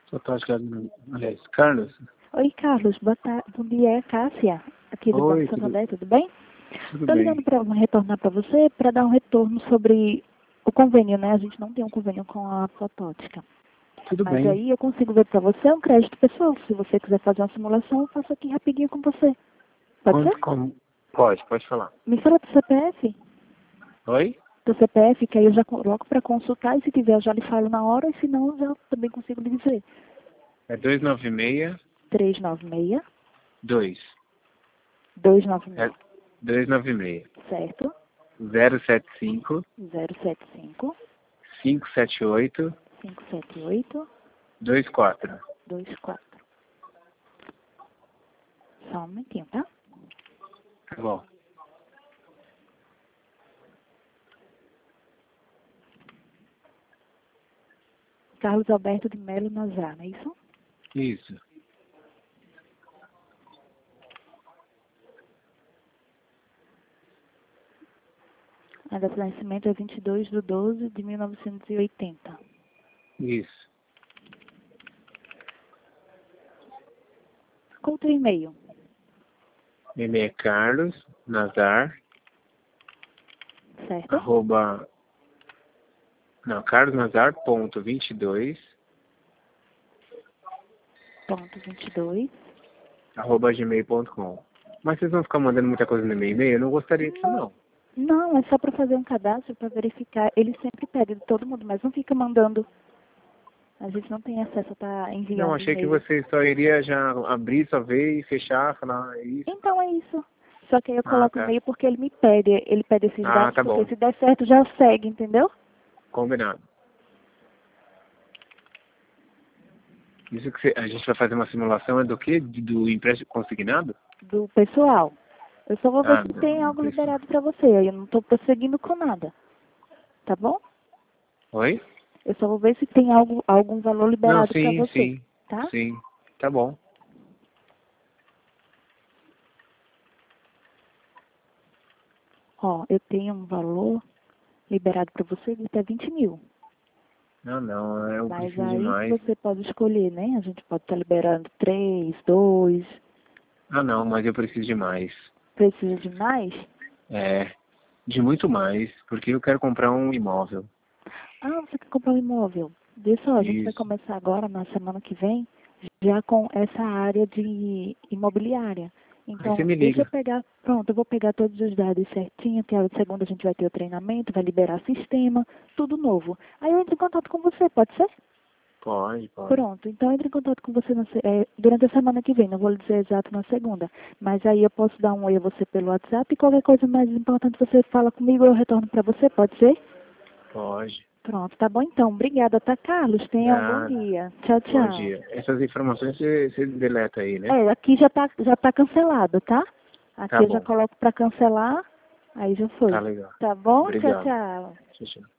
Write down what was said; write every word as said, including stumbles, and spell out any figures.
Fotótica, aliás, Carlos. Oi, Carlos. Boa tarde. Bom dia, é a Cássia, aqui do Oi, Banco tudo, Santander, tudo bem? tudo Estou bem. ligando para retornar para você, para dar um retorno sobre o convênio, né? A gente não tem um convênio com a Fotótica. Tudo Mas bem. aí eu consigo ver para você um crédito pessoal. Se você quiser fazer uma simulação, eu faço aqui rapidinho com você. Pode Quanto, ser? como? Pode, pode falar. Me fala do C P F. Oi? Do C P F, que aí eu já coloco para consultar e se quiser eu já lhe falo na hora, e se não, eu já também consigo lhe dizer. É dois nove seis, três nove seis, dois. dois nove É seis, dois nove seis, certo? zero sete cinco, zero sete cinco, cinco sete oito, cinco sete oito, dois quatro. dois quatro. Só um momentinho, tá? Tá bom. Carlos Alberto de Melo Nazar, não é isso? Isso. A data de nascimento é vinte e dois de doze de mil novecentos e oitenta. Isso. Qual o teu e-mail? Meu e-mail é Carlos Nazar, Certo? arroba, não, carlosnazar.vinte e dois, Ponto vinte e dois. arroba gmail ponto com. Mas vocês vão ficar mandando muita coisa no meu e-mail? Eu não gostaria disso, Não, não. não, é só para fazer um cadastro, para verificar. Ele sempre pede de todo mundo, mas não fica mandando. A gente não tem acesso a estar Não, enviando achei que e-mail. você só iria já abrir, só ver e fechar, falar "É isso". Então é isso. Só que aí eu Ah, coloco o tá. e-mail porque ele me pede. Ele pede esses Ah, dados tá porque bom. se der certo já segue, entendeu? Combinado. Isso que você- a gente vai fazer uma simulação é do quê? Do empréstimo consignado? Do pessoal. Eu só vou ver Ah, se tem do algo pessoal. liberado para você. Aí eu não estou prosseguindo com nada. Tá bom? Oi? Eu só vou ver se tem algo, algum valor Não, liberado para sim, você. sim. Tá? Sim. Tá bom. Ó, eu tenho um valor liberado para você de até vinte mil. Não, não, eu Mas preciso de aí mais. você pode escolher, né? A gente pode estar liberando três, dois. Ah, não, mas eu preciso de mais. Precisa de mais? É, de muito mais, porque eu quero comprar um imóvel. Ah, você quer comprar um imóvel? Vê só, a gente vai Isso. começar agora, na semana que vem, já com essa área de imobiliária. Aí você Então, me deixa eu liga. pegar, pronto, eu vou pegar todos os dados certinho, que a segunda a gente vai ter o treinamento, vai liberar sistema, tudo novo. Aí eu entro em contato com você, pode ser? Pode, pode. Pronto, então eu entro em contato com você na se- eh, durante a semana que vem, não vou lhe dizer exato na segunda. Mas aí eu posso dar um oi a você pelo WhatsApp e qualquer coisa mais importante você fala comigo, eu retorno para você, pode ser? Pode. Pronto, tá bom então. Obrigada, tá, Carlos? Tenha um bom Nada. dia. Tchau, Bom tchau. dia. Essas informações você, você deleta aí, né? É, aqui já tá, já tá cancelado, tá? Tá Aqui eu já bom. coloco para cancelar, aí já Tá foi. legal. Tá bom? Tchau, Obrigado. tchau. Tchau, tchau.